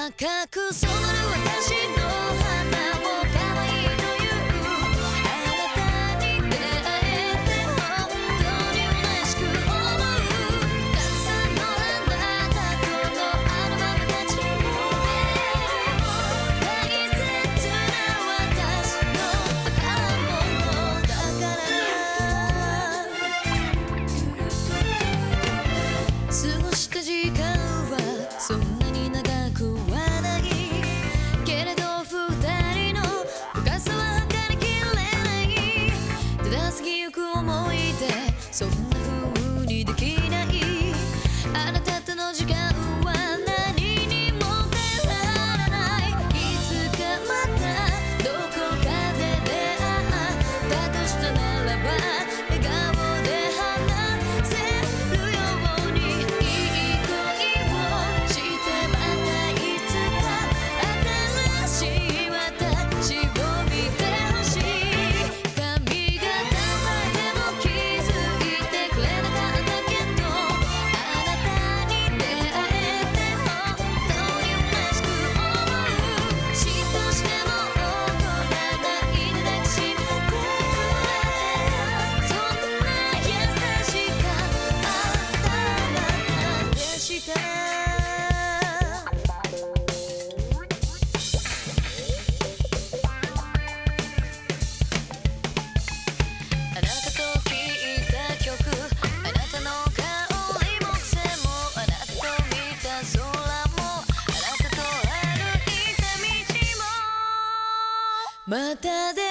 赤く染まる私の花も可愛いというあなたに出会えて本当に嬉しく思うたくさんの花だこのアルバムたちも大切な私の宝物だから過ごした時間はそんなに長くはないけれど二人の深さは測りきれないただ過ぎゆく思い出そんな風にできないあなたとの時間は何にも変えられないいつかまたどこかで出会ったとしたならば笑顔で話せるようにいい恋をしてまたいつか新しい私を見てほしい髪型までも気づいてくれなかったけどあなたに出会えて本当に嬉しく思う嫉妬しても怒らないで抱きしめてそんな優しかったあなたでしたあなたと聴いた曲あなたの香りも癖もあなたと見た空もあなたと歩いた道もまた出